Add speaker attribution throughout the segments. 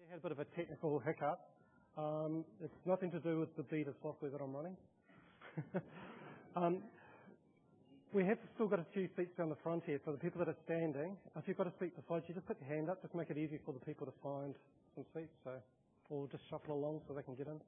Speaker 1: Had a bit of a technical hiccup. It's nothing to do with the beta software that I'm running. We have still got a few seats down the front here for the people that are standing. If you've got a seat beside you, just put your hand up. Just make it easy for the people to find some seats. So we'll just shuffle along so they can get in.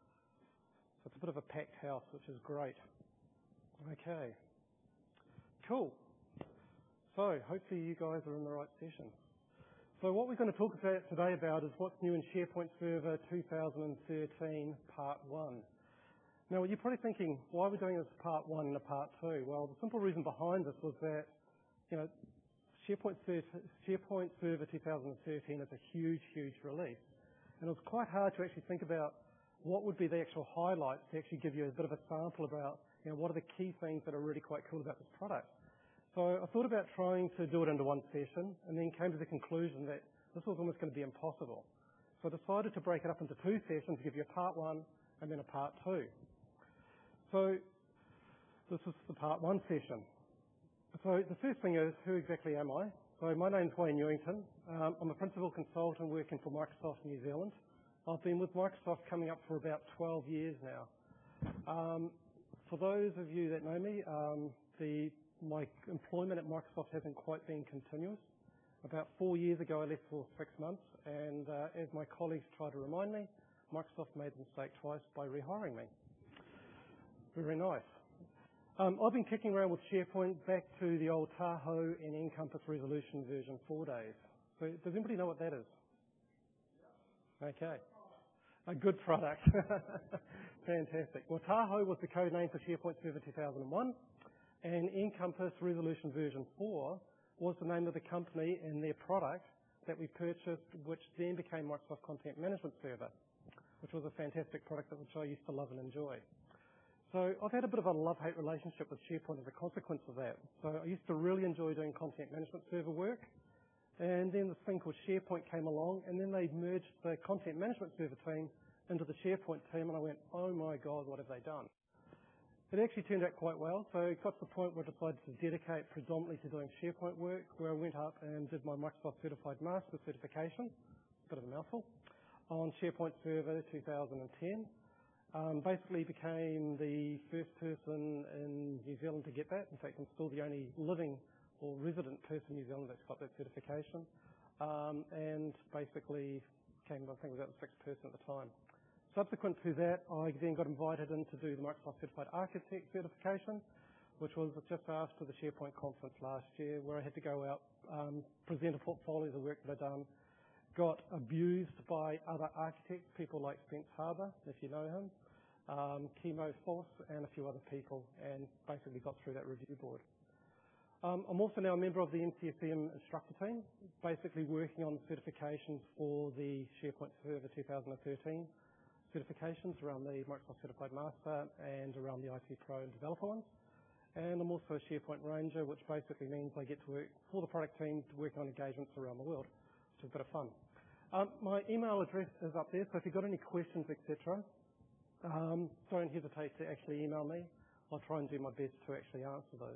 Speaker 1: So it's a bit of a packed house, which is great. Okay. Cool. So hopefully you guys are in the right session. So what we're going to talk about today is what's new in SharePoint Server 2013 Part 1. Now you're probably thinking, why are we doing this Part 1 and a Part 2? Well, the simple reason behind this was that, SharePoint Server 2013 is a huge, huge release. And it was quite hard to actually think about what would be the actual highlights to actually give you a bit of a sample about, what are the key things that are really quite cool about this product. So I thought about trying to do it into one session and then came to the conclusion that this was almost going to be impossible. So I decided to break it up into two sessions to give you a Part 1 and then a Part 2. So this is the Part 1 session. So the first thing is, who exactly am I? So my name's Wayne Newington. I'm a principal consultant working for Microsoft New Zealand. I've been with Microsoft coming up for about 12 years now. For those of you that know me, my employment at Microsoft hasn't quite been continuous. About 4 years ago, I left for 6 months, and as my colleagues tried to remind me, Microsoft made the mistake twice by rehiring me. Very nice. I've been kicking around with SharePoint back to the old Tahoe and Encompass Resolution version 4 days. So does anybody know what that is? Okay. A good product. Fantastic. Well, Tahoe was the code name for SharePoint Server 2001. And Encompass Resolution version 4 was the name of the company and their product that we purchased, which then became Microsoft Content Management Server, which was a fantastic product which I used to love and enjoy. So I've had a bit of a love-hate relationship with SharePoint as a consequence of that. So I used to really enjoy doing Content Management Server work. And then this thing called SharePoint came along, and then they merged the Content Management Server team into the SharePoint team, and I went, oh my God, what have they done? It actually turned out quite well, so it got to the point where I decided to dedicate predominantly to doing SharePoint work, where I went up and did my Microsoft Certified Master certification, bit of a mouthful, on SharePoint Server 2010. Basically became the first person in New Zealand to get that. In fact, I'm still the only living or resident person in New Zealand that's got that certification. And basically came, I think, about the sixth person at the time. Subsequent to that, I then got invited in to do the Microsoft Certified Architect certification, which was just after the SharePoint conference last year, where I had to go out, present a portfolio of the work that I'd done, got abused by other architects, people like Spence Harbour, if you know him, Kimo Foss, and a few other people, and basically got through that review board. I'm also now a member of the MCSM instructor team, basically working on certifications for the SharePoint Server 2013 certifications around the Microsoft Certified Master and around the IT Pro and developer ones. And I'm also a SharePoint Ranger, which basically means I get to work for the product team to work on engagements around the world, which is a bit of fun. My email address is up there, so if you've got any questions, etc., don't hesitate to actually email me. I'll try and do my best to actually answer those.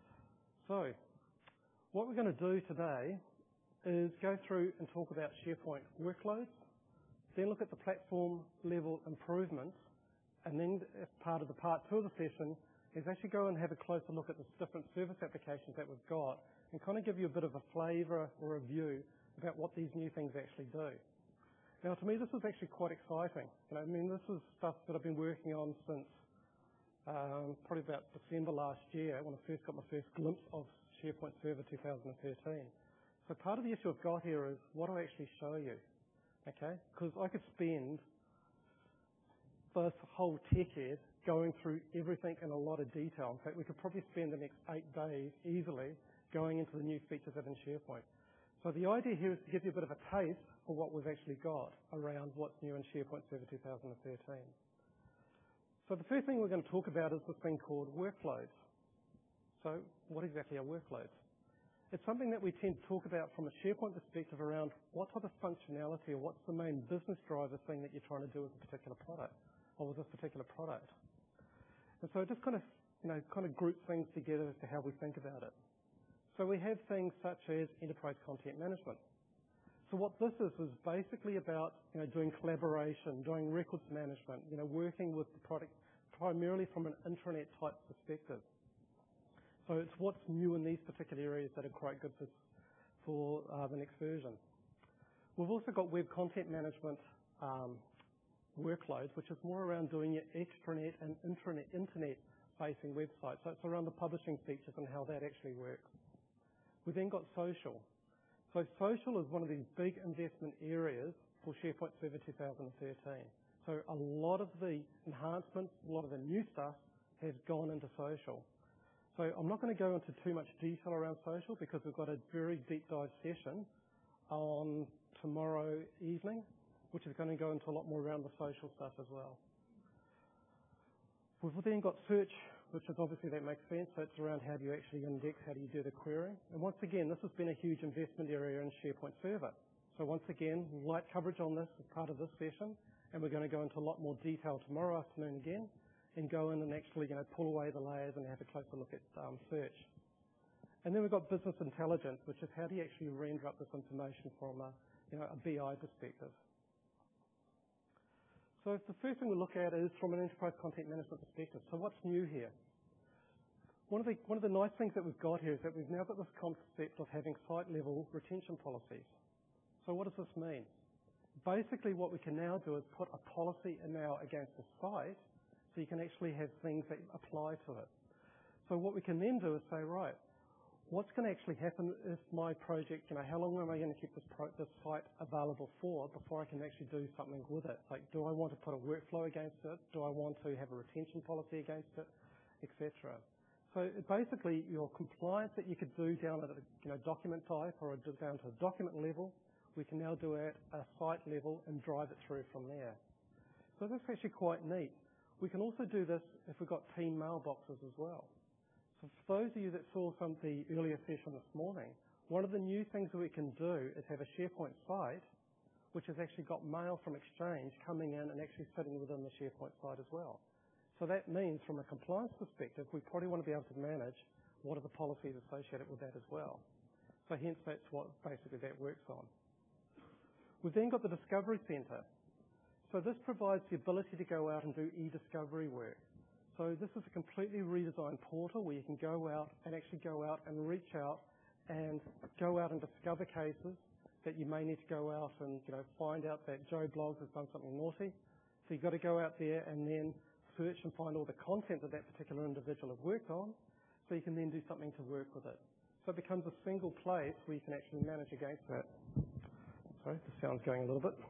Speaker 1: So, what we're going to do today is go through and talk about SharePoint workloads, then look at the platform level improvements, and then as part of the Part 2 of the session is actually go and have a closer look at the different service applications that we've got and kind of give you a bit of a flavour or a view about what these new things actually do. Now, to me, this is actually quite exciting. This is stuff that I've been working on since probably about December last year when I first got my first glimpse of SharePoint Server 2013. So part of the issue I've got here is what do I actually show you? Okay, because I could spend this whole decade going through everything in a lot of detail. In fact, we could probably spend the next 8 days easily going into the new features of in SharePoint. So the idea here is to give you a bit of a taste for what we've actually got around what's new in SharePoint Server 2013. So the first thing we're going to talk about is this thing called workloads. So what exactly are workloads? It's something that we tend to talk about from a SharePoint perspective around what type of functionality or what's the main business driver thing that you're trying to do with a particular product or with this particular product. And so it just kind of groups things together as to how we think about it. So we have things such as enterprise content management. So what this is basically about doing collaboration, doing records management, working with the product primarily from an intranet type perspective. So it's what's new in these particular areas that are quite good for the next version. We've also got web content management workloads, which is more around doing your extranet and internet-facing websites. So it's around the publishing features and how that actually works. We then got social. So social is one of these big investment areas for SharePoint Server 2013. So a lot of the enhancements, a lot of the new stuff has gone into social. So I'm not going to go into too much detail around social because we've got a very deep dive session on tomorrow evening, which is going to go into a lot more around the social stuff as well. We've then got search, which is obviously that makes sense. So it's around how do you actually index, how do you do the querying. And once again, this has been a huge investment area in SharePoint Server. So once again, light coverage on this as part of this session, and we're going to go into a lot more detail tomorrow afternoon again, and go in and actually pull away the layers and have a closer look at search. And then we've got business intelligence, which is how do you actually render up this information from a BI perspective. So the first thing we look at is from an enterprise content management perspective. So what's new here? One of the nice things that we've got here is that we've now got this concept of having site-level retention policies. So what does this mean? Basically, what we can now do is put a policy now against the site, so you can actually have things that apply to it. So what we can then do is say, right, what's going to actually happen if my project, how long am I going to keep this site available for before I can actually do something with it? Like, do I want to put a workflow against it? Do I want to have a retention policy against it, etc.? So basically, your compliance that you could do down at a document type or down to a document level, we can now do at a site level and drive it through from there. So that's actually quite neat. We can also do this if we've got team mailboxes as well. So for those of you that saw some of the earlier session this morning, one of the new things that we can do is have a SharePoint site which has actually got mail from Exchange coming in and actually sitting within the SharePoint site as well. So that means from a compliance perspective, we probably want to be able to manage what are the policies associated with that as well. So hence that's what basically that works on. We've then got the Discovery Center. So this provides the ability to go out and do e-discovery work. So this is a completely redesigned portal where you can go out and actually go out and reach out and go out and discover cases that you may need to go out and find out that Joe Bloggs has done something naughty. So you've got to go out there and then search and find all the content that that particular individual have worked on, so you can then do something to work with it. So it becomes a single place where you can actually manage against that. Sorry, the sound's going a little bit.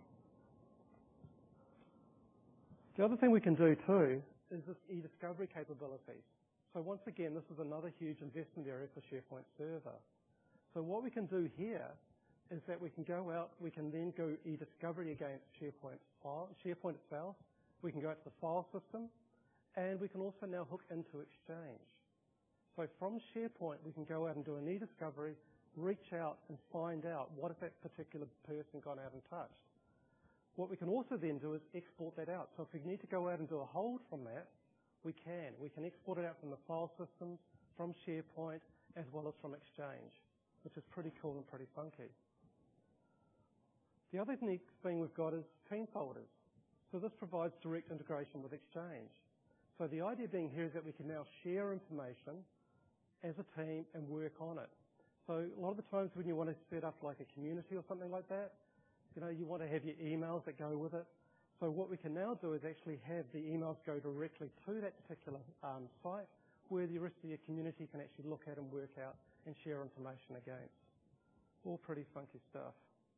Speaker 1: The other thing we can do too is this e-discovery capability. So once again, this is another huge investment area for SharePoint Server. So what we can do here is that we can go out, we can then go e-discovery against SharePoint itself. We can go out to the file system, and we can also now hook into Exchange. So from SharePoint, we can go out and do an e-discovery, reach out and find out what if that particular person gone out and touched. What we can also then do is export that out. So if we need to go out and do a hold from that, we can. We can export it out from the file systems, from SharePoint, as well as from Exchange, which is pretty cool and pretty funky. The other neat thing we've got is team folders. So this provides direct integration with Exchange. So the idea being here is that we can now share information as a team and work on it. So a lot of the times when you want to set up like a community or something like that, you want to have your emails that go with it. So what we can now do is actually have the emails go directly to that particular site where the rest of your community can actually look at and work out and share information against. All pretty funky stuff.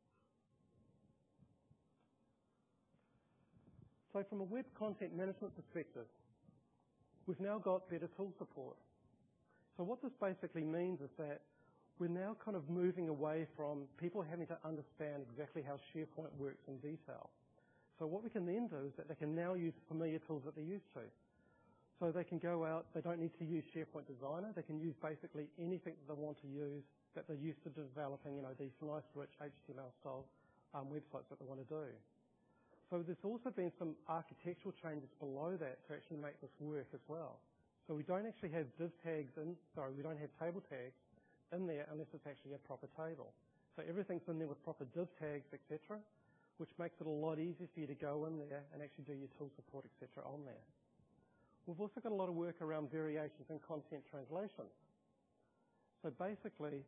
Speaker 1: So from a web content management perspective, we've now got better tool support. So what this basically means is that we're now kind of moving away from people having to understand exactly how SharePoint works in detail. So what we can then do is that they can now use familiar tools that they're used to. So they can go out, they don't need to use SharePoint Designer, they can use basically anything that they want to use that they're used to developing, these nice rich HTML style websites that they want to do. So there's also been some architectural changes below that to actually make this work as well. So we don't actually have div tags we don't have table tags in there unless it's actually a proper table. So everything's in there with proper div tags, etc., which makes it a lot easier for you to go in there and actually do your tool support, etc. on there. We've also got a lot of work around variations in content translation. So basically,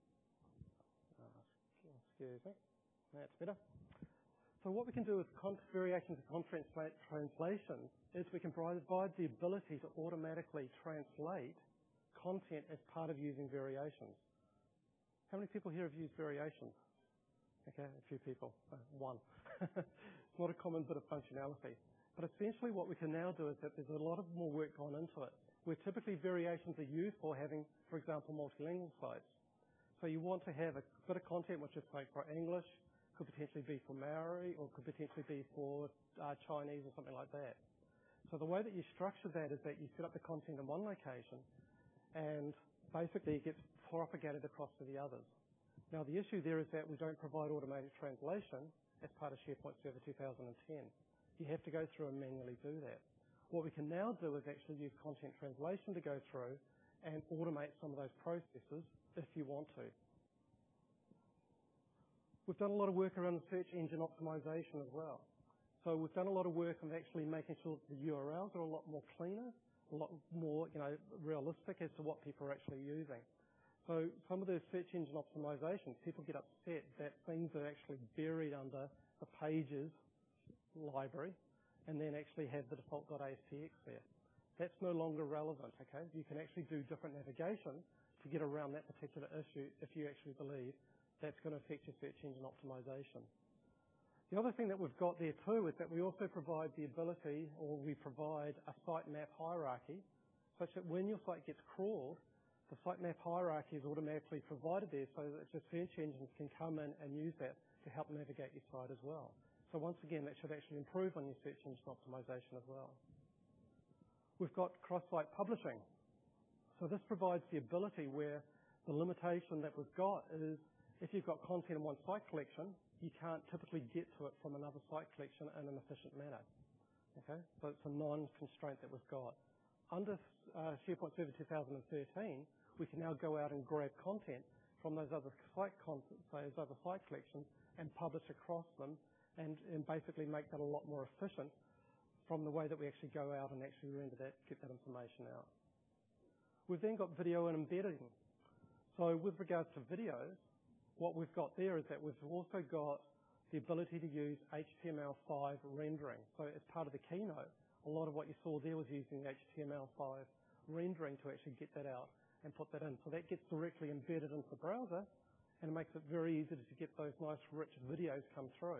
Speaker 1: excuse me, that's better. So what we can do with variations in content translation is we can provide the ability to automatically translate content as part of using variations. How many people here have used variations? Okay, a few people. One. It's not a common bit of functionality. But essentially what we can now do is that there's a lot of more work gone into it, where typically variations are used for having, for example, multilingual sites. So you want to have a bit of content which is like for English, could potentially be for Maori, or could potentially be for Chinese or something like that. So the way that you structure that is that you set up the content in one location and basically it gets propagated across to the others. Now the issue there is that we don't provide automated translation as part of SharePoint Server 2010. You have to go through and manually do that. What we can now do is actually use content translation to go through and automate some of those processes if you want to. We've done a lot of work around the search engine optimization as well. So we've done a lot of work on actually making sure that the URLs are a lot more cleaner, a lot more, realistic as to what people are actually using. So some of the search engine optimizations, people get upset that things are actually buried under the pages library and then actually have the default .astx there. That's no longer relevant, okay? You can actually do different navigation to get around that particular issue if you actually believe that's going to affect your search engine optimization. The other thing that we've got there too is that we also provide the ability, or we provide a sitemap hierarchy, such that when your site gets crawled, the sitemap hierarchy is automatically provided there so that your search engines can come in and use that to help navigate your site as well. So once again, that should actually improve on your search engine optimization as well. We've got cross-site publishing. So this provides the ability where the limitation that we've got is if you've got content in one site collection, you can't typically get to it from another site collection in an efficient manner. Okay, so it's a non-constraint that we've got. Under SharePoint Server 2013, we can now go out and grab content from those other site collections and publish across them and basically make that a lot more efficient from the way that we actually go out and actually render that, get that information out. We've then got video and embedding. So with regards to videos, what we've got there is that we've also got the ability to use HTML5 rendering. So as part of the keynote, a lot of what you saw there was using HTML5 rendering to actually get that out and put that in. So that gets directly embedded into the browser and it makes it very easy to get those nice rich videos come through.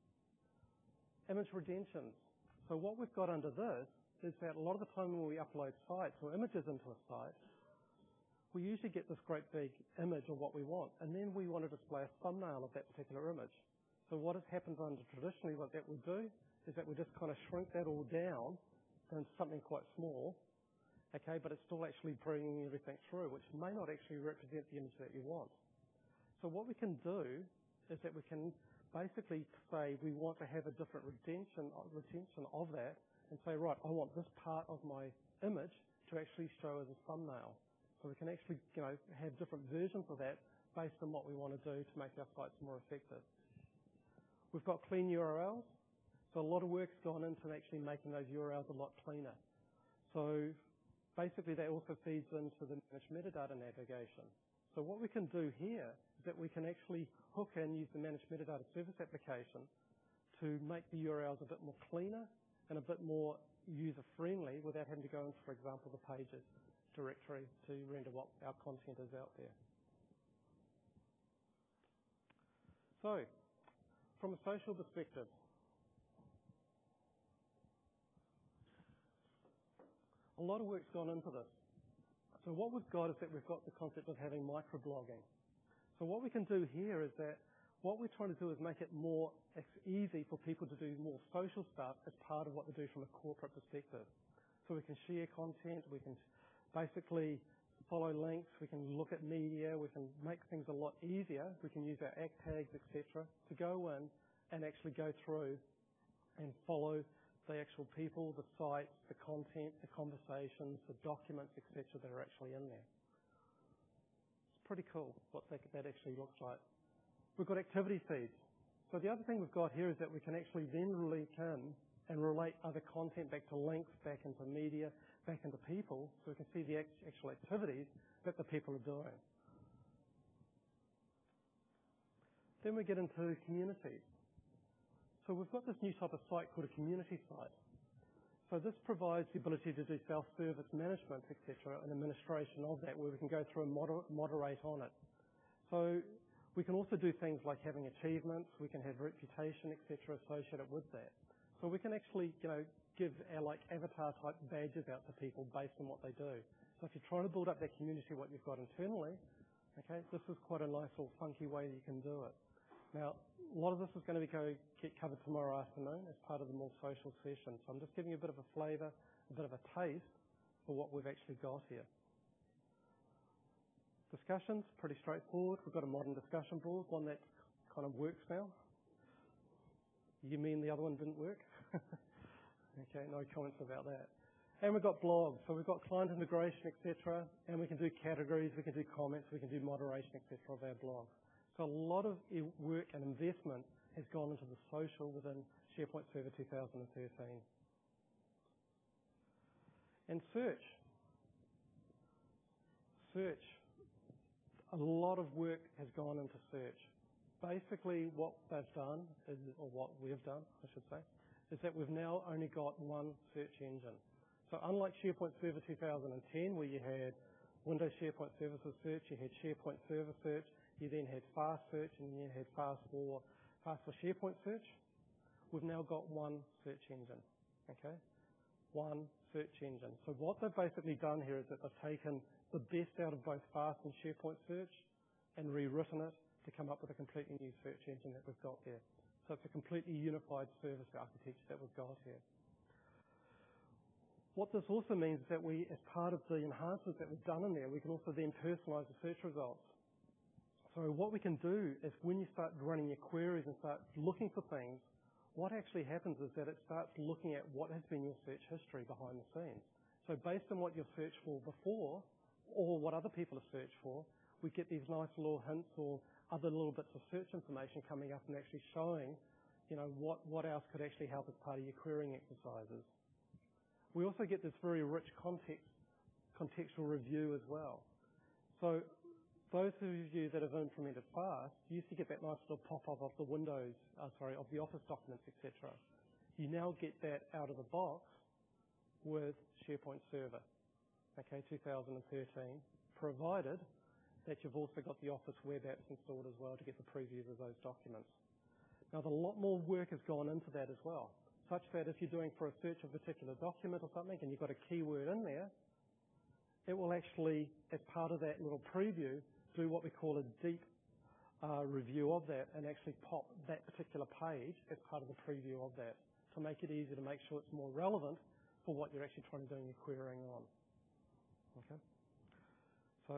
Speaker 1: Image retentions. So what we've got under this is that a lot of the time when we upload sites or images into a site, we usually get this great big image of what we want, and then we want to display a thumbnail of that particular image. So what has happened under traditionally, what that we do is that we just kind of shrink that all down into something quite small, okay, but it's still actually bringing everything through, which may not actually represent the image that you want. So what we can do is that we can basically say we want to have a different retention of that and say, right, I want this part of my image to actually show as a thumbnail. So we can actually, have different versions of that based on what we want to do to make our sites more effective. We've got clean URLs. So a lot of work's gone into actually making those URLs a lot cleaner. So basically that also feeds into the managed metadata navigation. So what we can do here is that we can actually hook and use the managed metadata service application to make the URLs a bit more cleaner and a bit more user-friendly without having to go into, for example, the pages directory to render what our content is out there. So, from a social perspective, a lot of work's gone into this. So what we've got is that we've got the concept of having microblogging. So what we can do here is that what we're trying to do is make it more easy for people to do more social stuff as part of what they do from a corporate perspective. So we can share content, we can basically follow links, we can look at media, we can make things a lot easier. We can use our ACK tags, etc., to go in and actually go through and follow the actual people, the sites, the content, the conversations, the documents, etc., that are actually in there. It's pretty cool what that actually looks like. We've got activity feeds. So the other thing we've got here is that we can actually then link in and relate other content back to links, back into media, back into people, so we can see the actual activities that the people are doing. Then we get into communities. So we've got this new type of site called a community site. So this provides the ability to do self-service management, etc., and administration of that, where we can go through and moderate on it. So we can also do things like having achievements, we can have reputation, etc., associated with that. So we can actually, give our avatar type badges out to people based on what they do. So if you're trying to build up that community, what you've got internally, okay, this is quite a nice little funky way you can do it. Now, a lot of this is going to get covered tomorrow afternoon as part of the more social session. So I'm just giving you a bit of a flavour, a bit of a taste for what we've actually got here. Discussions, pretty straightforward. We've got a modern discussion board, one that kind of works now. You mean the other one didn't work? Okay, no comments about that. And we've got blogs, so we've got client integration, etc., and we can do categories, we can do comments, we can do moderation, etc. of our blog. So a lot of work and investment has gone into the social within SharePoint Server 2013. And search. A lot of work has gone into search. Basically what they've done, or what we've done, I should say, is that we've now only got one search engine. So unlike SharePoint Server 2010, where you had Windows SharePoint Services Search, you had SharePoint Server Search, you then had Fast Search, and then you had Fast for SharePoint Search, we've now got one search engine, okay? One search engine. So what they've basically done here is that they've taken the best out of both Fast and SharePoint Search and rewritten it to come up with a completely new search engine that we've got there. So it's a completely unified service architecture that we've got here. What this also means is that we, as part of the enhancements that we've done in there, we can also then personalize the search results. So what we can do is when you start running your queries and start looking for things, what actually happens is that it starts looking at what has been your search history behind the scenes. So based on what you've searched for before, or what other people have searched for, we get these nice little hints or other little bits of search information coming up and actually showing, what else could actually help as part of your querying exercises. We also get this very rich contextual review as well. So those of you that have implemented Fast used to get that nice little pop-up of the Windows, of the Office documents, etc. You now get that out of the box with SharePoint Server, okay, 2013, provided that you've also got the Office web apps installed as well to get the previews of those documents. Now, a lot more work has gone into that as well, such that if you're doing for a search of a particular document or something and you've got a keyword in there, it will actually, as part of that little preview, do what we call a deep review of that and actually pop that particular page as part of the preview of that to make it easier to make sure it's more relevant for what you're actually trying to do in your querying on. Okay? So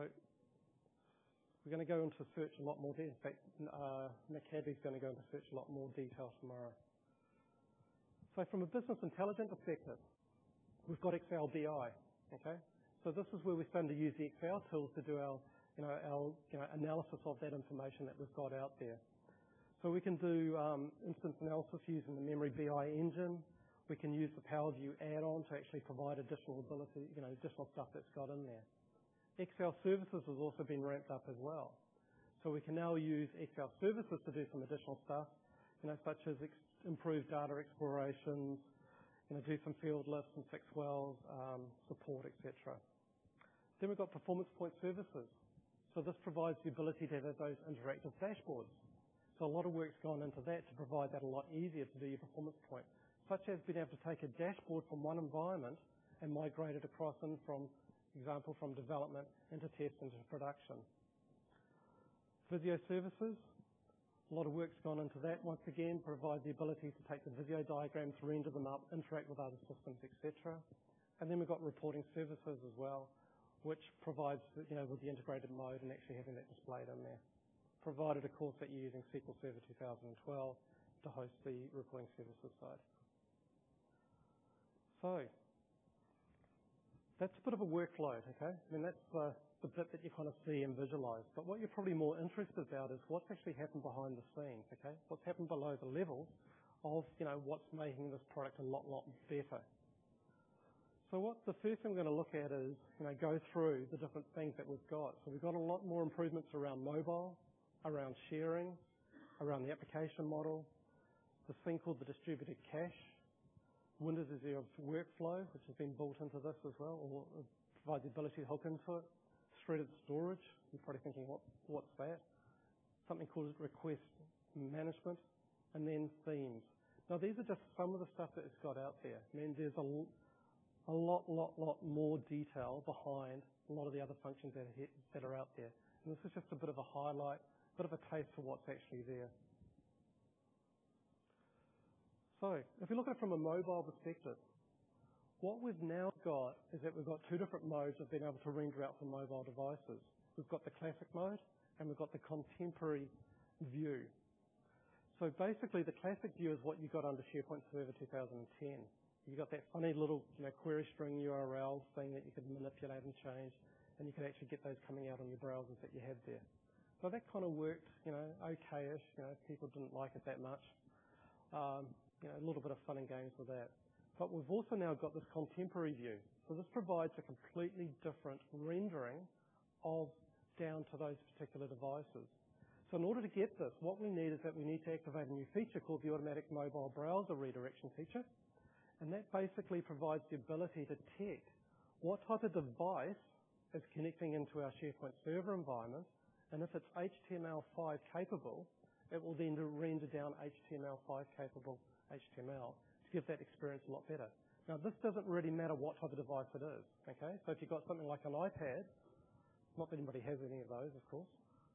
Speaker 1: we're going to go into search a lot more detail. In fact, Nick Hadley's going to go into search a lot more detail tomorrow. So from a business intelligence perspective, we've got Excel BI. Okay? So this is where we're starting to use the Excel tools to do our analysis of that information that we've got out there. So we can do instance analysis using the Memory BI engine. We can use the Power View add-on to actually provide additional ability, additional stuff that's got in there. Excel services has also been ramped up as well. So we can now use Excel services to do some additional stuff, such as improve data explorations, do some field lists and fix wells, support, etc. Then we've got performance point services. So this provides the ability to have those interactive dashboards. So a lot of work's gone into that to provide that a lot easier to do your performance point, such as being able to take a dashboard from one environment and migrate it across from development into test into production. Visio services, a lot of work's gone into that. Once again, provide the ability to take the Visio diagrams, render them up, interact with other systems, etc. And then we've got reporting services as well, which provides, with the integrated mode and actually having that displayed in there. Provided, of course, that you're using SQL Server 2012 to host the reporting services side. So, That's a bit of a workload, okay? I mean, that's the bit that you kind of see and visualize. But what you're probably more interested about is what's actually happened behind the scenes, okay? What's happened below the level of, what's making this product a lot better. So what the first thing we're going to look at is, go through the different things that we've got. So we've got a lot more improvements around mobile, around sharing, around the application model, this thing called the distributed cache, Windows Azure workflow, which has been built into this as well, or provides the ability to hook into it, threaded storage. You're probably thinking, what's that? Something called request management, and then themes. Now, these are just some of the stuff that it's got out there. I mean, there's a lot more detail behind a lot of the other functions that are out there. And this is just a bit of a highlight, a bit of a taste for what's actually there. So, if you look at it from a mobile perspective, what we've now got is that we've got two different modes of being able to render out for mobile devices. We've got the classic mode and we've got the contemporary view. So basically, the classic view is what you got under SharePoint Server 2010. You got that funny little query string URL thing that you could manipulate and change, and you could actually get those coming out on your browsers that you had there. So that kind of worked, okay-ish. People didn't like it that much. A little bit of fun and games with that. But we've also now got this contemporary view. So this provides a completely different rendering of down to those particular devices. So in order to get this, what we need is that we need to activate a new feature called the Automatic Mobile Browser Redirection feature. And that basically provides the ability to detect what type of device is connecting into our SharePoint Server environment. And if it's HTML5 capable, it will then render down HTML5 capable HTML to give that experience a lot better. Now, this doesn't really matter what type of device it is, okay? So if you've got something like an iPad, not that anybody has any of those, of course,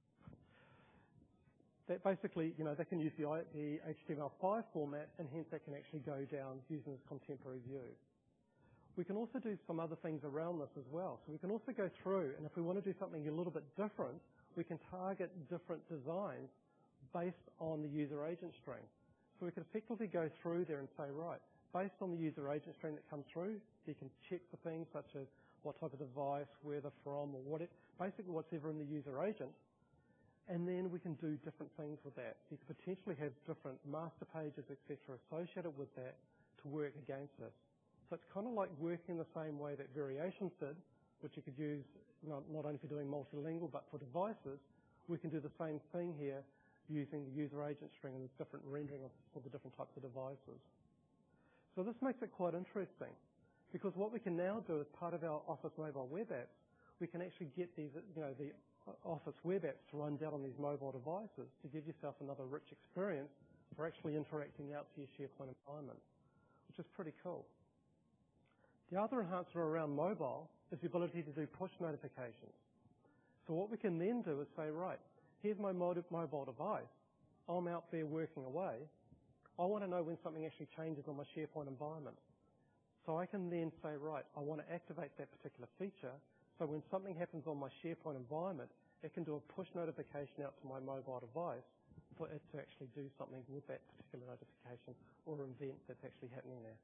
Speaker 1: that basically, they can use the HTML5 format, and hence that can actually go down using this contemporary view. We can also do some other things around this as well. So we can also go through, and if we want to do something a little bit different, we can target different designs based on the user agent string. So we can effectively go through there and say, right, based on the user agent string that comes through, you can check for things such as what type of device, where they're from, or basically whatever in the user agent. And then we can do different things with that. You could potentially have different master pages, etc., associated with that to work against this. So it's kind of like working the same way that Variations did, which you could use not only for doing multilingual, but for devices. We can do the same thing here using the user agent string and different rendering for the different types of devices. So this makes it quite interesting, because what we can now do as part of our Office Mobile Web Apps, we can actually get these, the Office Web Apps to run down on these mobile devices to give yourself another rich experience for actually interacting out to your SharePoint environment, which is pretty cool. The other enhancement around mobile is the ability to do push notifications. So what we can then do is say, right, here's my mobile device. I'm out there working away. I want to know when something actually changes on my SharePoint environment. So I can then say, right, I want to activate that particular feature. So when something happens on my SharePoint environment, it can do a push notification out to my mobile device for it to actually do something with that particular notification or event that's actually happening there.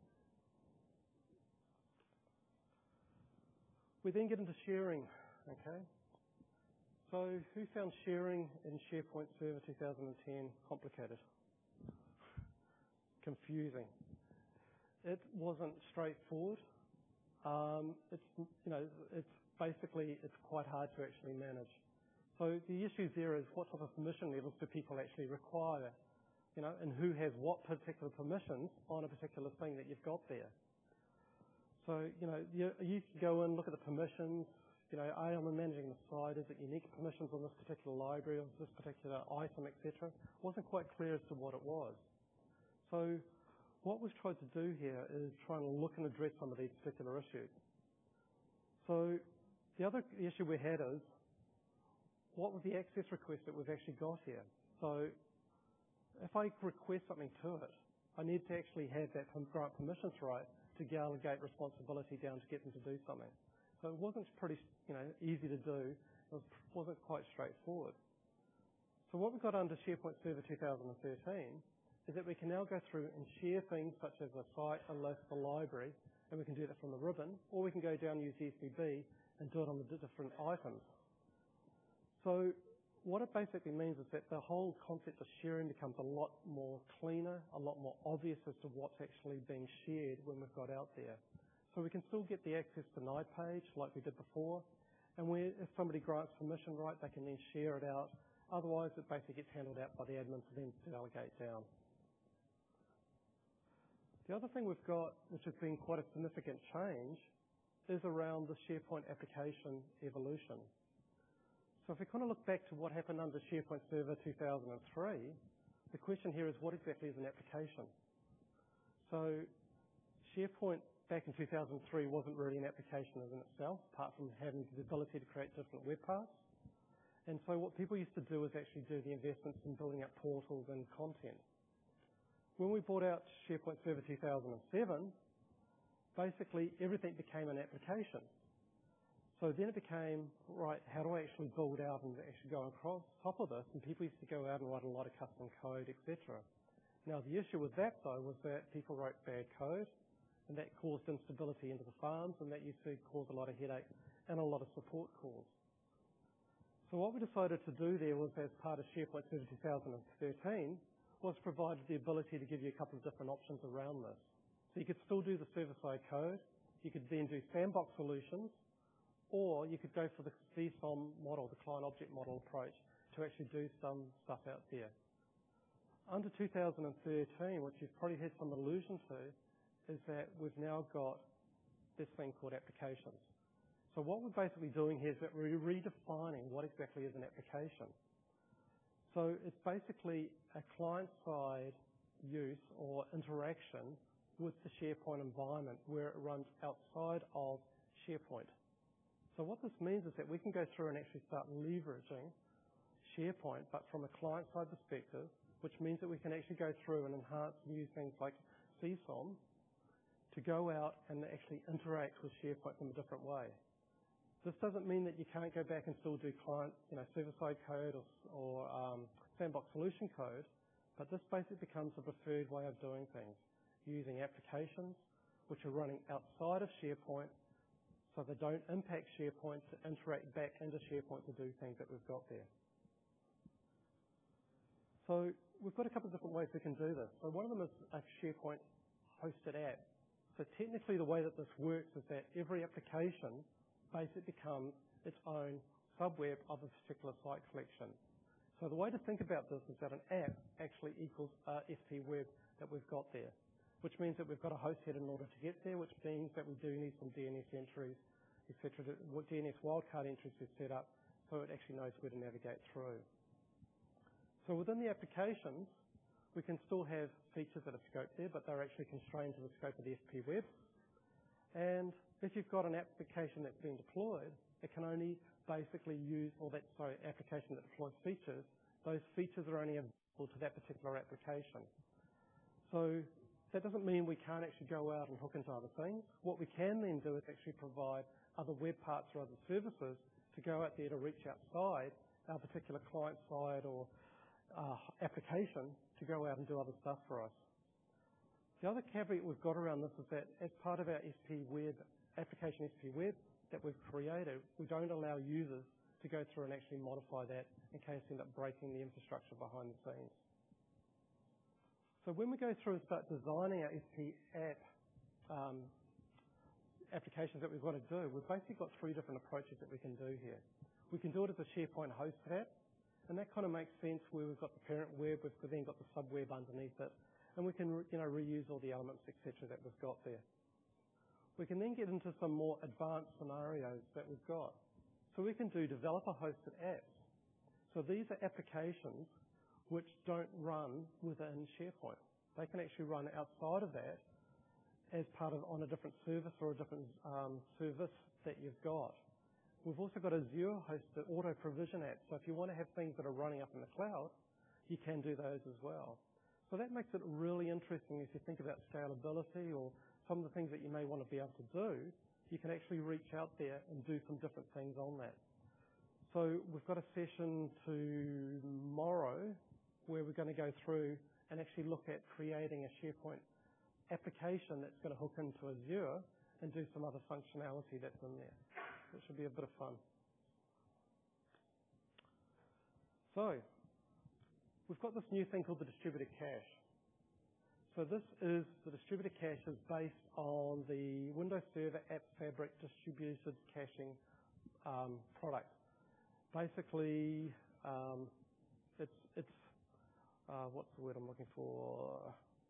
Speaker 1: We then get into sharing, okay? So who found sharing in SharePoint Server 2010 complicated? Confusing. It wasn't straightforward. It's quite hard to actually manage. So the issue there is what type of permission levels do people actually require, and who has what particular permissions on a particular thing that you've got there. So, you can go in, look at the permissions, am I managing the site? Is it unique permissions on this particular library or this particular item, etc.? It wasn't quite clear as to what it was. So what we've tried to do here is try and look and address some of these particular issues. So the other issue we had is, what was the access request that we've actually got here? So if I request something to it, I need to actually have that grant permissions right to delegate responsibility down to get them to do something. So it wasn't pretty, easy to do. It wasn't quite straightforward. So what we've got under SharePoint Server 2013 is that we can now go through and share things such as a site, a list, a library, and we can do that from the ribbon, or we can go down and use the SVB and do it on the different items. So what it basically means is that the whole concept of sharing becomes a lot more cleaner, a lot more obvious as to what's actually being shared when we've got out there. So we can still get the access denied page like we did before, and if somebody grants permission, right, they can then share it out. Otherwise, it basically gets handled out by the admin to then delegate down. The other thing we've got, which has been quite a significant change, is around the SharePoint application evolution. So if we kind of look back to what happened under SharePoint Server 2003, the question here is what exactly is an application? So SharePoint back in 2003 wasn't really an application in itself, apart from having the ability to create different web paths. And so what people used to do is actually do the investments in building up portals and content. When we brought out SharePoint Server 2007, basically everything became an application. So then it became, right, how do I actually build out and actually go across top of this? And people used to go out and write a lot of custom code, etc. Now the issue with that though was that people wrote bad code, and that caused instability into the farms, and that used to cause a lot of headache and a lot of support calls. So what we decided to do there was, as part of SharePoint Server 2013, was provided the ability to give you a couple of different options around this. So you could still do the server-side code, you could then do sandbox solutions, or you could go for the CSOM model, the client object model approach, to actually do some stuff out there. Under 2013, which you've probably had some allusion to, is that we've now got this thing called applications. So what we're basically doing here is that we're redefining what exactly is an application. So it's basically a client-side use or interaction with the SharePoint environment where it runs outside of SharePoint. So what this means is that we can go through and actually start leveraging SharePoint, but from a client-side perspective, which means that we can actually go through and enhance and use things like CSOM to go out and actually interact with SharePoint in a different way. This doesn't mean that you can't go back and still do client, server-side code or sandbox solution code, but this basically becomes a preferred way of doing things, using applications which are running outside of SharePoint so they don't impact SharePoint to interact back into SharePoint to do things that we've got there. So we've got a couple of different ways we can do this. So one of them is a SharePoint hosted app. So technically the way that this works is that every application basically becomes its own subweb of a particular site collection. So the way to think about this is that an app actually equals a FP web that we've got there, which means that we've got a host header in order to get there, which means that we do need some DNS entries, etc. DNS wildcard entries we've set up so it actually knows where to navigate through. So within the applications, we can still have features that are scoped there, but they're actually constrained to the scope of the FP web. And if you've got an application that's been deployed, it can only basically use, application that deploys features, those features are only available to that particular application. So that doesn't mean we can't actually go out and hook into other things. What we can then do is actually provide other web parts or other services to go out there to reach outside our particular client-side or application to go out and do other stuff for us. The other caveat we've got around this is that as part of our SP Web, application SP Web that we've created, we don't allow users to go through and actually modify that in case they end up breaking the infrastructure behind the scenes. So when we go through and start designing our SP app applications that we've got to do, we've basically got three different approaches that we can do here. We can do it as a SharePoint hosted app, and that kind of makes sense where we've got the parent web, we've then got the subweb underneath it, and we can reuse all the elements, etc. that we've got there. We can then get into some more advanced scenarios that we've got. So we can do developer-hosted apps. So these are applications which don't run within SharePoint. They can actually run outside of that as part of on a different service or a different service that you've got. We've also got Azure-hosted auto-provision apps. So if you want to have things that are running up in the cloud, you can do those as well. So that makes it really interesting if you think about scalability or some of the things that you may want to be able to do. You can actually reach out there and do some different things on that. So we've got a session tomorrow where we're going to go through and actually look at creating a SharePoint application that's going to hook into Azure and do some other functionality that's in there. It should be a bit of fun. So, we've got this new thing called the distributed cache. So this is, the distributed cache is based on the Windows Server App Fabric distributed caching product. Basically, it's what's the word I'm looking for?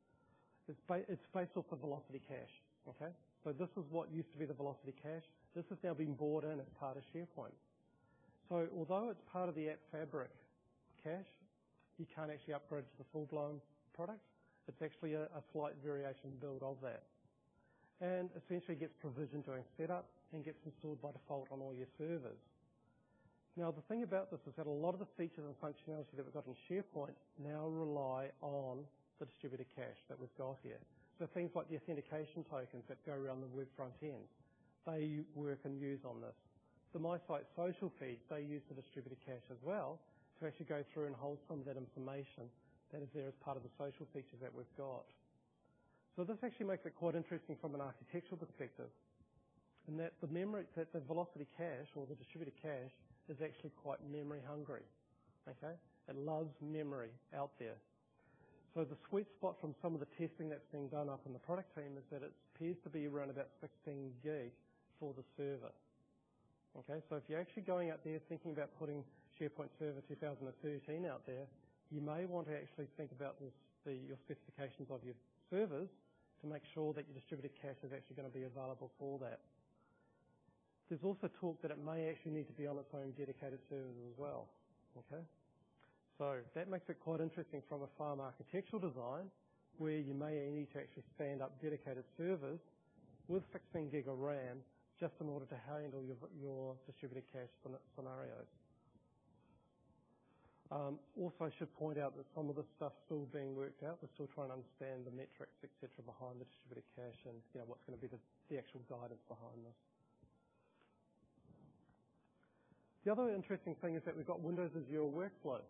Speaker 1: It's based off the Velocity Cache. Okay, so this is what used to be the Velocity Cache. This has now been brought in as part of SharePoint. So although it's part of the App Fabric cache, you can't actually upgrade to the full-blown product. It's actually a slight variation build of that. And essentially gets provisioned during setup and gets installed by default on all your servers. Now the thing about this is that a lot of the features and functionality that we've got in SharePoint now rely on the distributed cache that we've got here. So things like the authentication tokens that go around the web front end, they work and use on this. The MySite social feeds, they use the distributed cache as well to actually go through and hold some of that information that is there as part of the social features that we've got. So this actually makes it quite interesting from an architectural perspective, in that the Velocity Cache or the distributed cache is actually quite memory hungry. Okay, it loves memory out there. So the sweet spot from some of the testing that's being done up in the product team is that it appears to be around about 16 gig for the server. Okay, so if you're actually going out there thinking about putting SharePoint Server 2013 out there, you may want to actually think about your specifications of your servers to make sure that your distributed cache is actually going to be available for that. There's also talk that it may actually need to be on its own dedicated servers as well. Okay, so that makes it quite interesting from a farm architectural design, where you may need to actually stand up dedicated servers with 16 gig of RAM just in order to handle your distributed cache scenarios. Also, I should point out that some of this stuff's still being worked out. We're still trying to understand the metrics, etc., behind the distributed cache and what's going to be the actual guidance behind this. The other interesting thing is that we've got Windows Azure Workflow.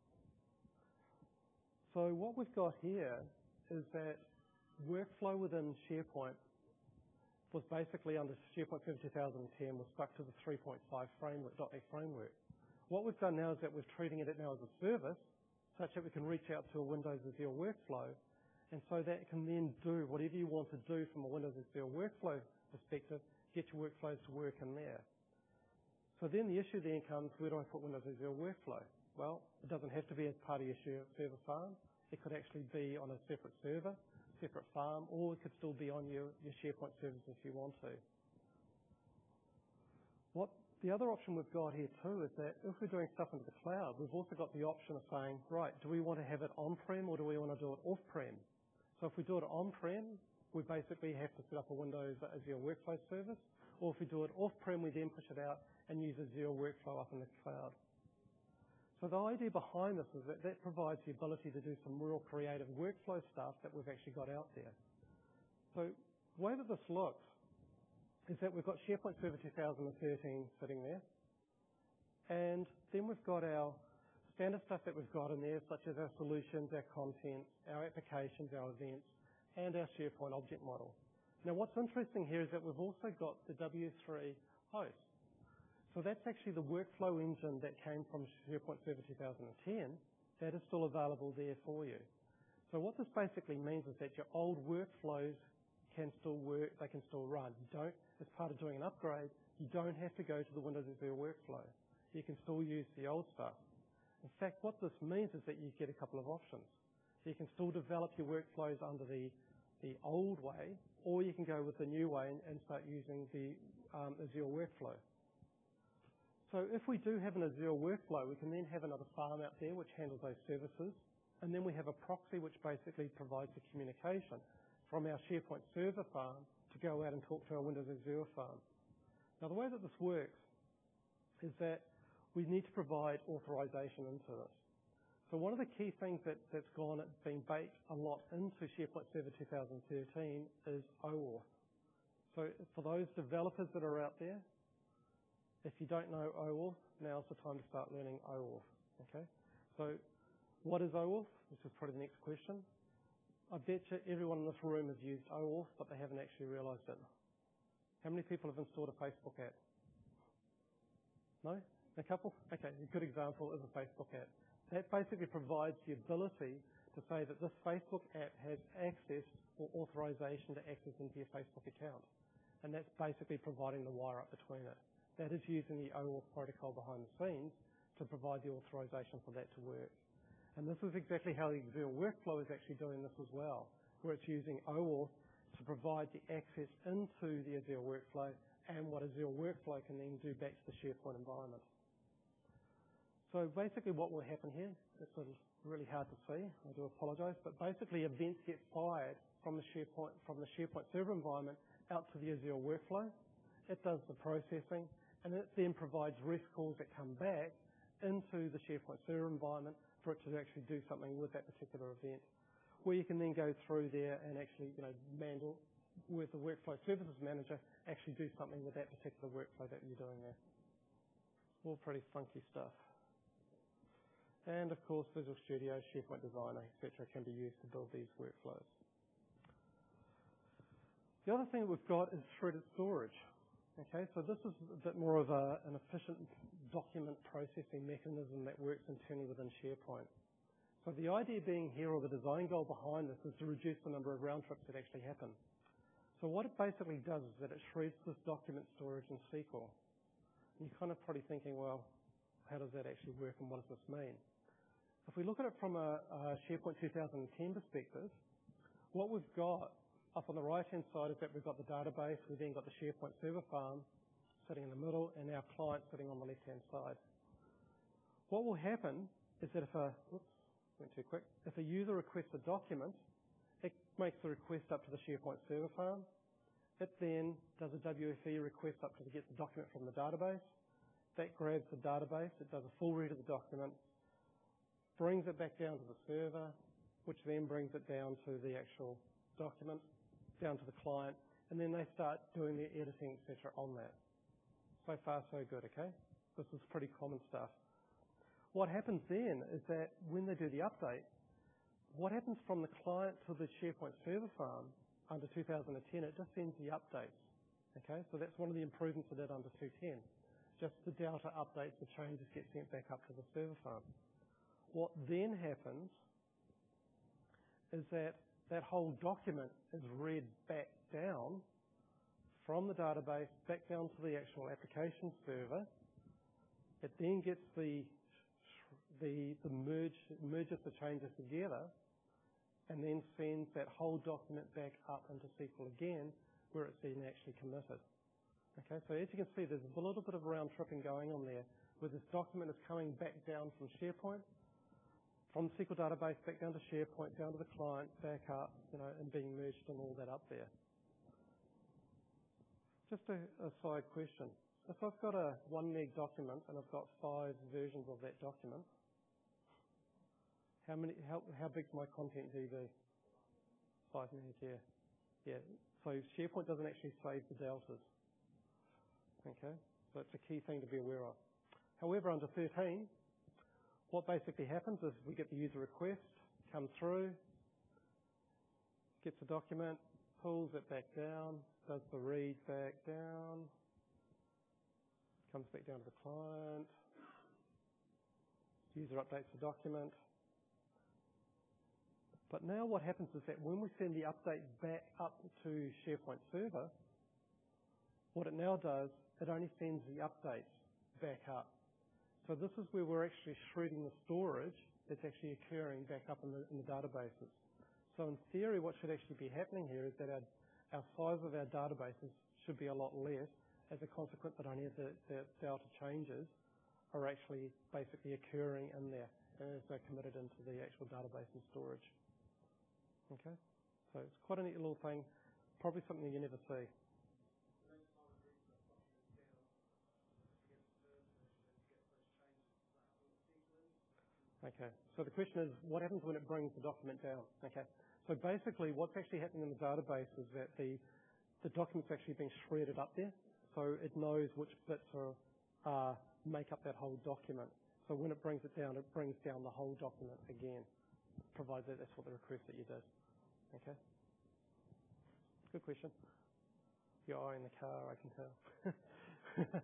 Speaker 1: So what we've got here is that workflow within SharePoint was basically under SharePoint Server 2010 was stuck to the 3.5 framework, .NET framework. What we've done now is that we're treating it now as a service, such that we can reach out to a Windows Azure Workflow, and so that it can then do whatever you want to do from a Windows Azure Workflow perspective, get your workflows to work in there. So then the issue then comes, where do I put Windows Azure Workflow? Well, it doesn't have to be as part of your server farm. It could actually be on a separate server, separate farm, or it could still be on your SharePoint servers if you want to. The other option we've got here too is that if we're doing stuff into the cloud, we've also got the option of saying, right, do we want to have it on-prem or do we want to do it off-prem? So if we do it on-prem, we basically have to set up a Windows Azure Workflow service, or if we do it off-prem, we then push it out and use Azure Workflow up in the cloud. So the idea behind this is that that provides the ability to do some real creative workflow stuff that we've actually got out there. So the way that this looks is that we've got SharePoint Server 2013 sitting there, and then we've got our standard stuff that we've got in there, such as our solutions, our content, our applications, our events, and our SharePoint object model. Now what's interesting here is that we've also got the W3 host. So that's actually the workflow engine that came from SharePoint Server 2010 that is still available there for you. So what this basically means is that your old workflows can still work, they can still run. You don't, as part of doing an upgrade, you don't have to go to the Windows Azure Workflow. You can still use the old stuff. In fact, what this means is that you get a couple of options. So you can still develop your workflows under the old way, or you can go with the new way and start using the Azure Workflow. So if we do have an Azure Workflow, we can then have another farm out there which handles those services, and then we have a proxy which basically provides the communication from our SharePoint server farm to go out and talk to our Windows Azure farm. Now the way that this works is that we need to provide authorization into this. So one of the key things that's been baked a lot into SharePoint Server 2013 is OAuth. So for those developers that are out there, if you don't know OAuth, now's the time to start learning OAuth. Okay? So what is OAuth? This is probably the next question. I bet you everyone in this room has used OAuth, but they haven't actually realized it. How many people have installed a Facebook app? No? A couple? Okay, a good example is a Facebook app. That basically provides the ability to say that this Facebook app has access or authorization to access into your Facebook account. And that's basically providing the wire up between it. That is using the OAuth protocol behind the scenes to provide the authorization for that to work. And this is exactly how the Azure Workflow is actually doing this as well, where it's using OAuth to provide the access into the Azure Workflow and what Azure Workflow can then do back to the SharePoint environment. So basically what will happen here, it's really hard to see, I do apologize, but basically events get fired from the SharePoint server environment out to the Azure Workflow. It does the processing, and it then provides REST calls that come back into the SharePoint server environment for it to actually do something with that particular event. Where you can then go through there and actually, manual with the Workflow Services Manager, actually do something with that particular workflow that you're doing there. All pretty funky stuff. And of course, Visual Studio, SharePoint Designer, etc. can be used to build these workflows. The other thing we've got is threaded storage. Okay, so this is a bit more of an efficient document processing mechanism that works internally within SharePoint. So the idea being here, or the design goal behind this, is to reduce the number of round trips that actually happen. So what it basically does is that it shreds this document storage in SQL. And you're kind of probably thinking, well, how does that actually work and what does this mean? If we look at it from a SharePoint 2010 perspective, what we've got up on the right-hand side is that we've got the database, we've then got the SharePoint server farm sitting in the middle, and our client sitting on the left-hand side. What will happen is that if a user requests a document, it makes the request up to the SharePoint server farm. It then does a WFE request up to get the document from the database. That grabs the database, it does a full read of the document, brings it back down to the server, which then brings it down to the actual document, down to the client, and then they start doing their editing, etc. on that. So far, so good, okay? This is pretty common stuff. What happens then is that when they do the update, what happens from the client to the SharePoint server farm under 2010, it just sends the updates, okay? So that's one of the improvements it did under 210. Just the data updates, the changes get sent back up to the server farm. What then happens is that that whole document is read back down from the database back down to the actual application server. It then gets merges the changes together and then sends that whole document back up into SQL again where it's been actually committed. Okay, so as you can see, there's a little bit of round tripping going on there where this document is coming back down from SharePoint, from the SQL database back down to SharePoint, down to the client, back up, and being merged and all that up there. Just a side question. If I've got a 1 meg document and I've got 5 versions of that document, how big's my content DB? 5 meg, yeah. So SharePoint doesn't actually save the deltas. Okay, so it's a key thing to be aware of. However, under 13, what basically happens is we get the user request, come through, gets the document, pulls it back down, does the read back down, comes back down to the client, user updates the document. But now what happens is that when we send the update back up to SharePoint server, what it now does, it only sends the updates back up. So this is where we're actually shredding the storage that's actually occurring back up in the databases. So in theory, what should actually be happening here is that our size of our databases should be a lot less as a consequence that only the delta changes are actually basically occurring in there and as they're committed into the actual database and storage. Okay, so it's quite a neat little thing, probably something you never see. Okay, so the question is, what happens when it brings the document down? Okay, so basically what's actually happening in the database is that the document's actually being shredded up there, so it knows which bits make up that whole document. So when it brings it brings down the whole document again, provided that that's what the request that you did. Okay, good question. You're eyeing the car, I can tell.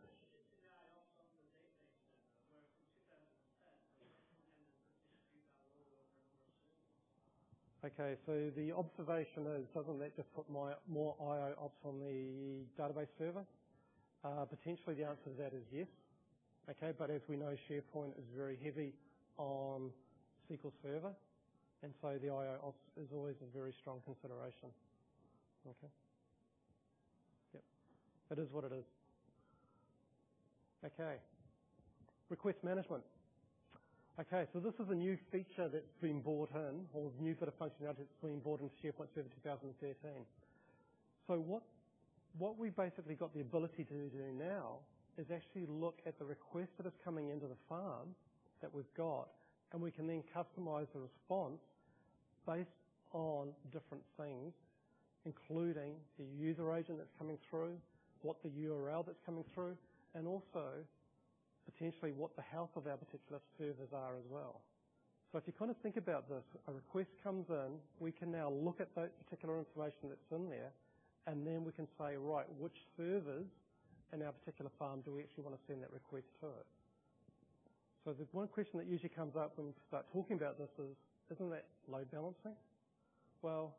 Speaker 1: Okay, so the observation is, doesn't that just put more IO ops on the database server? Potentially the answer to that is yes. Okay, but as we know, SharePoint is very heavy on SQL Server, and so the IO ops is always a very strong consideration. Okay. Yep. It is what it is. Okay. Request management. Okay, so this is a new feature that's been brought in, or a new bit of functionality that's been brought into SharePoint Server 2013. So what we basically got the ability to do now is actually look at the request that is coming into the farm that we've got, and we can then customize the response based on different things, including the user agent that's coming through, what the URL that's coming through, and also potentially what the health of our particular servers are as well. So if you kind of think about this, a request comes in, we can now look at that particular information that's in there, and then we can say, right, which servers in our particular farm do we actually want to send that request to? So the one question that usually comes up when we start talking about this is, isn't that load balancing? Well,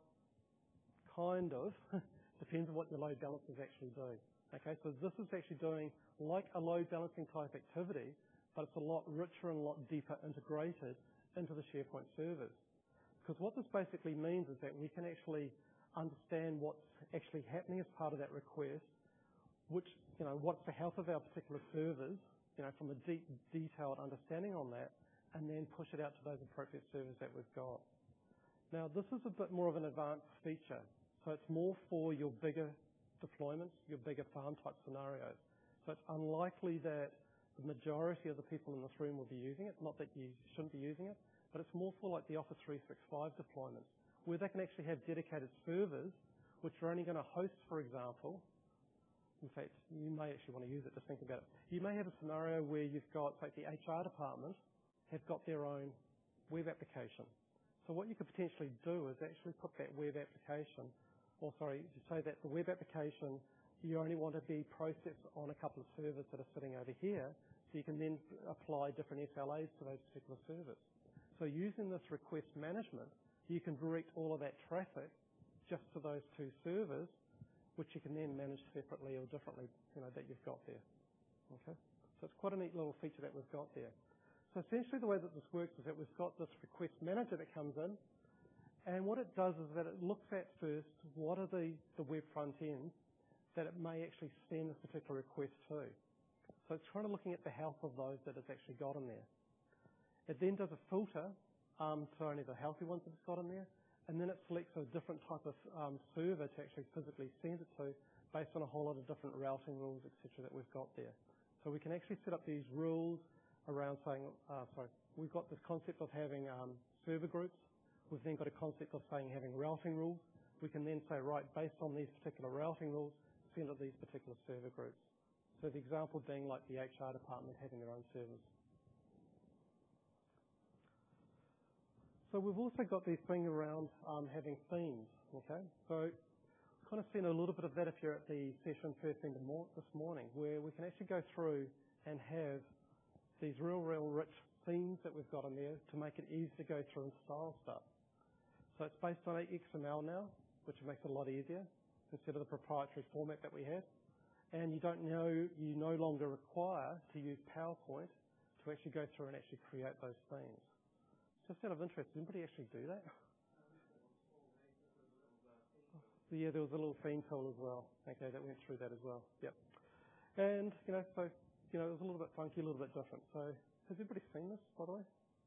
Speaker 1: kind of. Depends on what your load balancers actually do. Okay, so this is actually doing like a load balancing type activity, but it's a lot richer and a lot deeper integrated into the SharePoint servers. Because what this basically means is that we can actually understand what's actually happening as part of that request, which, what's the health of our particular servers, from a deep, detailed understanding on that, and then push it out to those appropriate servers that we've got. Now, this is a bit more of an advanced feature. So it's more for your bigger deployments, your bigger farm type scenarios. So it's unlikely that the majority of the people in this room will be using it. Not that you shouldn't be using it, but it's more for like the Office 365 deployments, where they can actually have dedicated servers which are only going to host, for example. In fact, you may actually want to use it. Just think about it. You may have a scenario where you've got, like, the HR department have got their own web application. So what you could potentially do is actually put that web application, say that the web application, you only want to be processed on a couple of servers that are sitting over here, so you can then apply different SLAs to those particular servers. So using this request management, you can direct all of that traffic just to those two servers, which you can then manage separately or differently, that you've got there. Okay? So it's quite a neat little feature that we've got there. So essentially the way that this works is that we've got this request manager that comes in, and what it does is that it looks at first what are the web front ends that it may actually send this particular request to. So it's kind of looking at the health of those that it's actually got in there. It then does a filter to only the healthy ones that it's got in there, and then it selects a different type of server to actually physically send it to based on a whole lot of different routing rules, etc., that we've got there. So we can actually set up these rules around saying, we've got this concept of having server groups. We've then got a concept of saying having routing rules. We can then say, right, based on these particular routing rules, send it these particular server groups. So the example being like the HR department having their own servers. So we've also got this thing around having themes, okay? So kind of seen a little bit of that if you're at the session first thing this morning, where we can actually go through and have these real rich themes that we've got in there to make it easy to go through and style stuff. So it's based on XML now, which makes it a lot easier instead of the proprietary format that we had. And you no longer require to use PowerPoint to actually go through and actually create those themes. Just out of interest, did anybody actually do that? Yeah, there was a little theme tool as well. Okay, that went through that as well. Yep. And, it was a little bit funky, a little bit different. So has everybody seen this, by the way?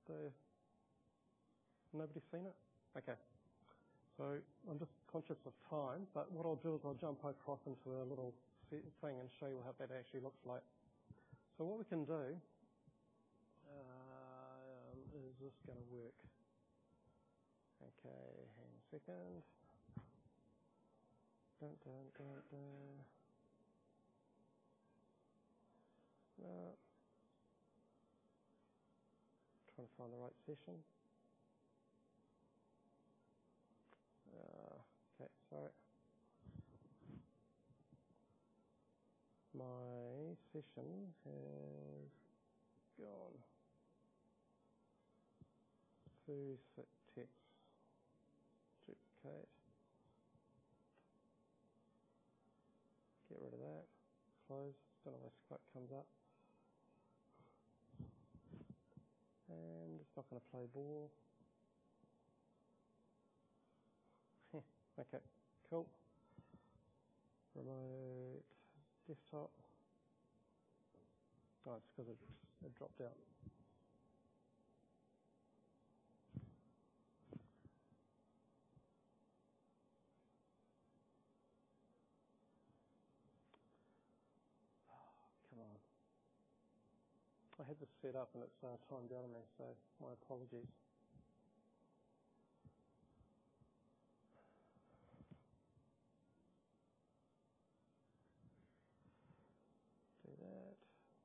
Speaker 1: Nobody's seen it? Okay. So I'm just conscious of time, but what I'll do is I'll jump across into a little thing and show you how that actually looks like. So what we can do is this going to work? Okay, hang on a second. Trying to find the right session. Okay, sorry. session has gone. Set text, duplicate, get rid of that, close, don't know why Skype comes up. And it's not going to play ball. Okay, cool. Remote desktop. Oh, it's because it dropped out. Come on. I had this set up and it's timed out on me, so my apologies. Do that.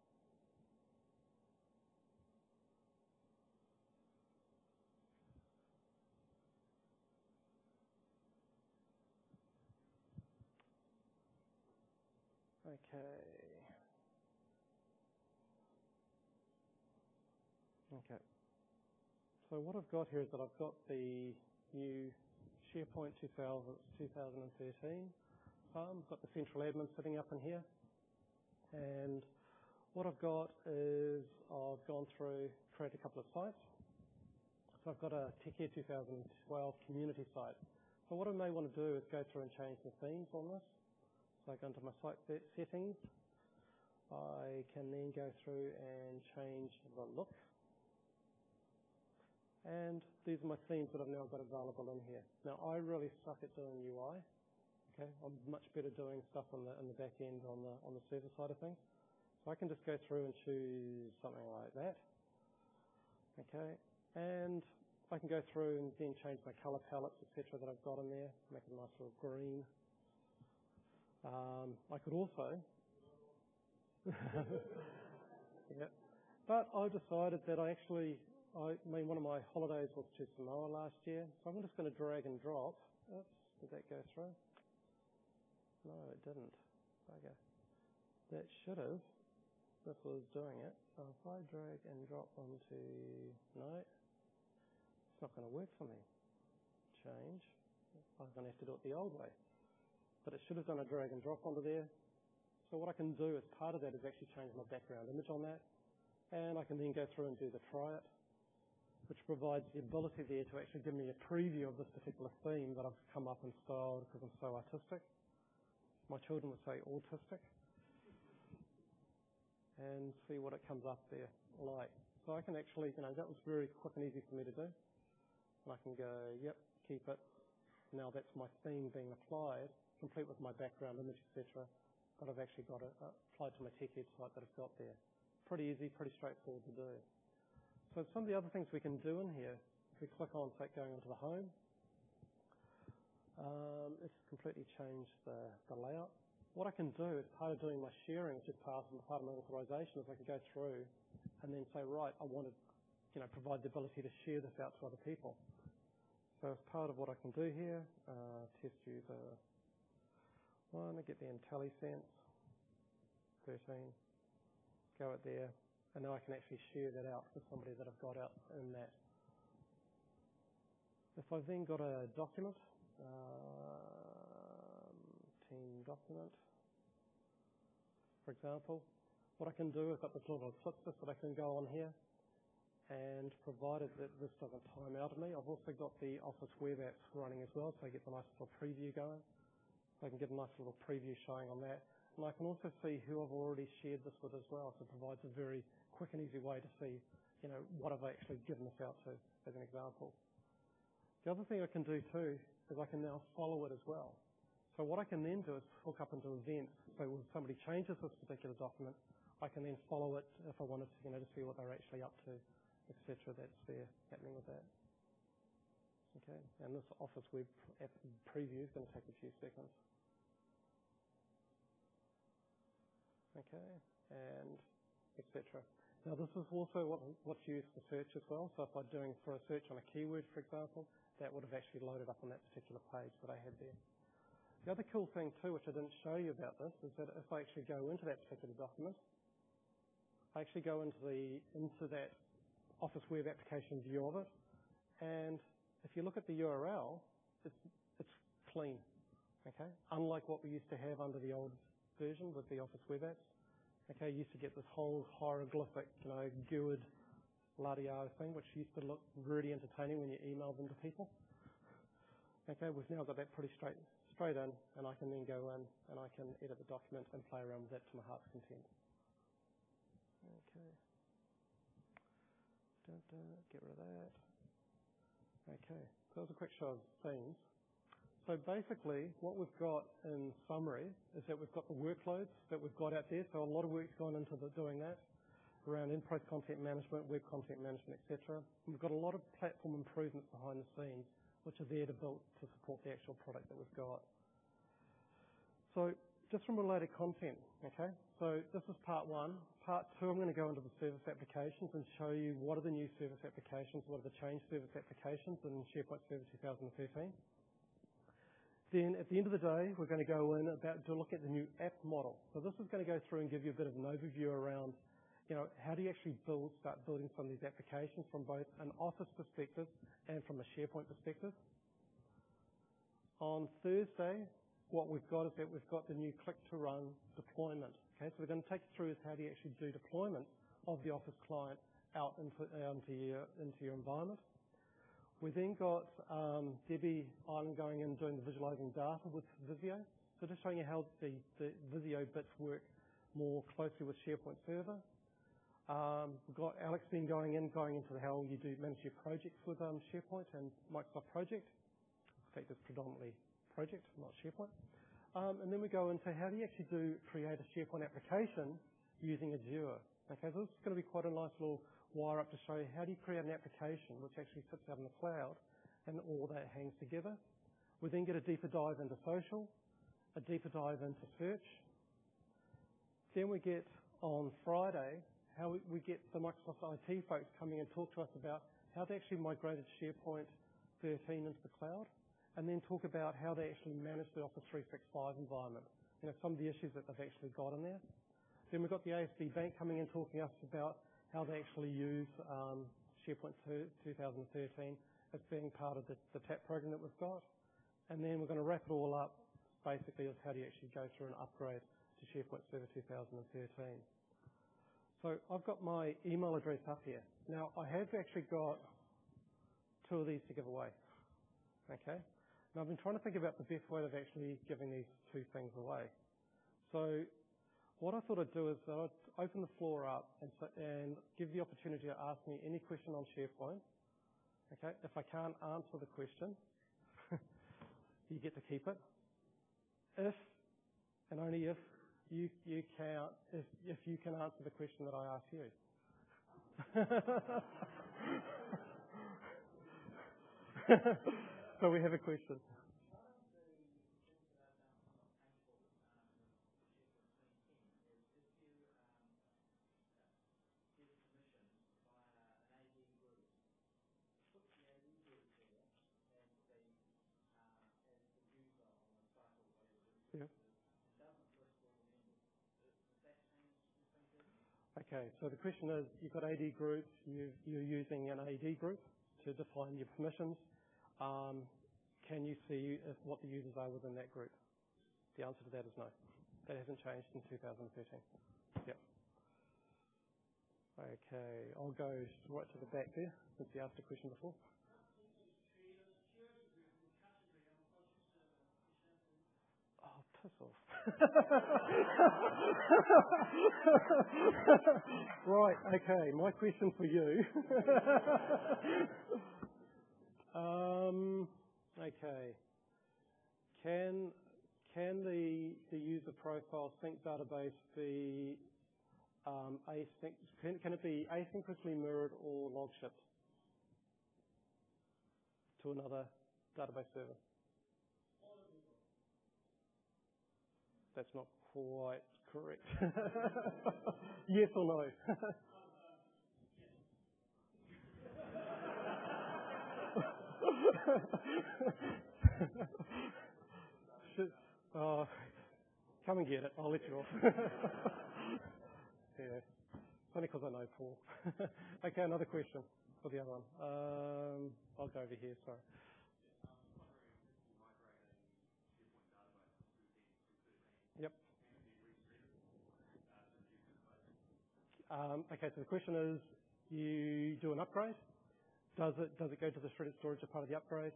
Speaker 1: Okay. So what I've got here is that I've got the new SharePoint 2013 farm. I've got the central admin sitting up in here. And what I've got is I've gone through, created a couple of sites. So I've got a TechCare 2012 community site. So what I may want to do is go through and change the themes on this. So I go into my site settings. I can then go through and change the look. And these are my themes that I've now got available in here. Now, I really suck at doing UI. Okay, I'm much better doing stuff on the back end on the server side of things. So I can just go through and choose something like that. Okay, and I can go through and then change my color palettes, etc. that I've got in there, make it a nice little green. I could also, yeah, but I decided that one of my holidays was to Samoa last year, so I'm just going to drag and drop. Oops, did that go through? No, it didn't. Okay. That should have. This was doing it. So if I drag and drop onto... No, it's not going to work for me. Change. I'm going to have to do it the old way. But it should have done a drag and drop onto there. So what I can do as part of that is actually change my background image on that. And I can then go through and do the try it, which provides the ability there to actually give me a preview of this particular theme that I've come up and styled because I'm so artistic. My children would say autistic. And see what it comes up there like. So I can actually, that was very quick and easy for me to do. And I can go, yep, keep it. Now that's my theme being applied, complete with my background image, etc. But I've actually got it applied to my TechCare site that I've got there. Pretty easy, pretty straightforward to do. So some of the other things we can do in here, if we click on, say, going into the home, it's completely changed the layout. What I can do as part of doing my sharing, which is part of my authorization, is I can go through and then say, right, I want to provide the ability to share this out to other people. So as part of what I can do here, test user 1, I get the IntelliSense 13, go it there, and now I can actually share that out with somebody that I've got out in that. If I've then got a document, team document, for example, what I can do is I've got this little ellipsis that I can go on here, and provided that this doesn't time out of me, I've also got the Office web apps running as well, so I get the nice little preview going. So I can get a nice little preview showing on that. And I can also see who I've already shared this with as well, so it provides a very quick and easy way to see, what I've actually given this out to, as an example. The other thing I can do too is I can now follow it as well. So what I can then do is hook up into events. So when somebody changes this particular document, I can then follow it if I wanted to, to see what they're actually up to, etc. That's there happening with that. Okay, and this Office web app preview is going to take a few seconds. Okay, and etc. Now this is also what's used for search as well. So if I'm doing for a search on a keyword, for example, that would have actually loaded up on that particular page that I had there. The other cool thing too, which I didn't show you about this, is that if I actually go into that particular document I actually go into that Office web application view of it, and if you look at the URL, it's clean. Okay, unlike what we used to have under the old version with the Office web apps. Okay, you used to get this whole hieroglyphic, GUID la-di-da thing, which used to look really entertaining when you emailed them to people. Okay, we've now got that pretty straight in, and I can then go in and I can edit the document and play around with that to my heart's content. Okay. Get rid of that. Okay, so that was a quick show of themes. So basically, what we've got in summary is that we've got the workloads that we've got out there. So a lot of work's gone into doing that around enterprise content management, web content management, etc. We've got a lot of platform improvements behind the scenes, which are there to support the actual product that we've got. So just from related content, okay? So this is part one. Part two, I'm going to go into the service applications and show you what are the new service applications, what are the changed service applications in SharePoint Server 2013. Then at the end of the day, we're going to go in to look at the new app model. So this is going to go through and give you a bit of an overview around, how do you actually start building some of these applications from both an Office perspective and from a SharePoint perspective. On Thursday, what we've got is that we've got the new click-to-run deployment. Okay, so we're going to take you through is how do you actually do deployment of the Office client out into your environment. We then got Debbie Ireland going in doing the visualizing data with Visio. So just showing you how the Visio bits work more closely with SharePoint Server. We've got Alex then going into how you do manage your projects with SharePoint and Microsoft Project. In fact, it's predominantly Project, not SharePoint. And then we go into how do you actually create a SharePoint application using Azure. Okay, so this is going to be quite a nice little wire up to show you how do you create an application which actually sits out in the cloud and all that hangs together. We then get a deeper dive into social, a deeper dive into search. Then we get on Friday how we get the Microsoft IT folks coming and talk to us about how they actually migrated SharePoint 13 into the cloud, and then talk about how they actually manage the Office 365 environment. Some of the issues that they've actually got in there. Then we've got the ASB Bank coming in talking to us about how they actually use SharePoint 2013 as being part of the TAP program that we've got. And then we're going to wrap it all up basically as how do you actually go through an upgrade to SharePoint Server 2013. So I've got my email address up here. Now I have actually got two of these to give away. Okay. Now I've been trying to think about the best way of actually giving these two things away. So what I thought I'd do is I'd open the floor up and give the opportunity to ask me any question on SharePoint. Okay, if I can't answer the question, you get to keep it. If, and only if, you can answer the question that I ask you. So we have a question. Yeah. Okay, so the question is, you've got AD groups, you're using an AD group to define your permissions. Can you see what the users are within that group? The answer to that is no. That hasn't changed in 2013. Yep. Okay, I'll go right to the back there, since you asked a question before. Oh, piss off. Right, okay, my question for you. Okay. Can the user profile sync database be can it be asynchronously mirrored or log shipped to another database server? That's not quite correct. Yes or no? Come and get it. I'll let you off. Yeah. only because I know Paul. Okay, another question for the other one. I'll go over here, sorry. Yep. Okay, so the question is, you do an upgrade. Does it go to the shredded storage as part of the upgrade?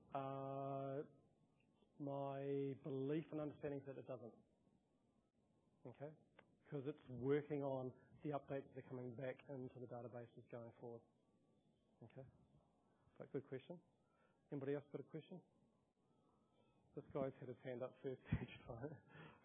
Speaker 1: My belief and understanding is that it doesn't. Okay, because it's working on the updates that are coming back into the databases going forward. Okay, so good question. Anybody else got a question? This guy's had his hand up first each time.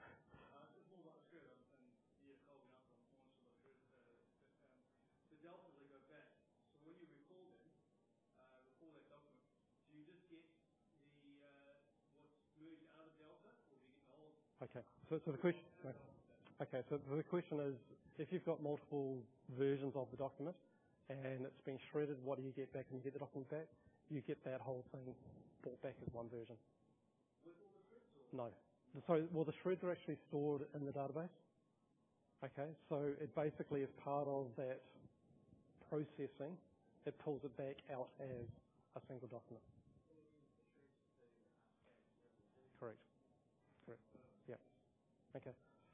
Speaker 1: The deltas they go back. So when you recall them, recall that document, do you just get the what's merged out of delta, or do you get the whole? Okay. So the question. Okay. So the question is, if you've got multiple versions of the document and it's been shredded, what do you get back when you get the document back? You get that whole thing brought back as one version. With all the shreds? Or? No. So the shreds are actually stored in the database. Okay. So it basically is part of that processing, it pulls it back out as a single document. Correct. Yeah. Okay.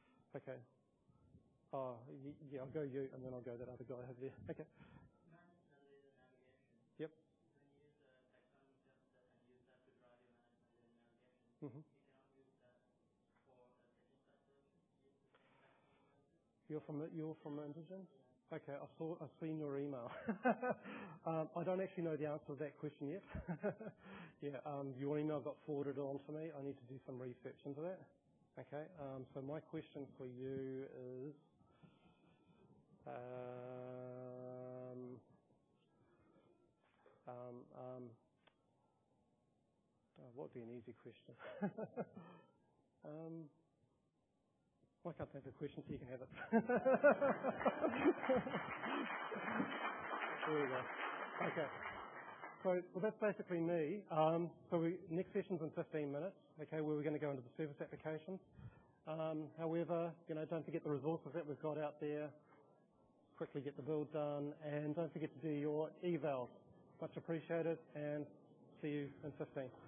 Speaker 1: Yeah, I'll go you, and then I'll go that other guy over there. Okay. Yep. Mm-hmm. You're from Indigen? Okay, I've seen your email. I don't actually know the answer to that question yet. Yeah, your email got forwarded on to me. I need to do some research into that. Okay, so my question for you is, what would be an easy question? Why can't I have a question so you can have it? There we go. Okay. So that's basically me. Next session's in 15 minutes, okay, where we're going to go into the service applications. However, don't forget the resources that we've got out there. Quickly get the build done, and don't forget to do your evals. Much appreciated, and see you in 15.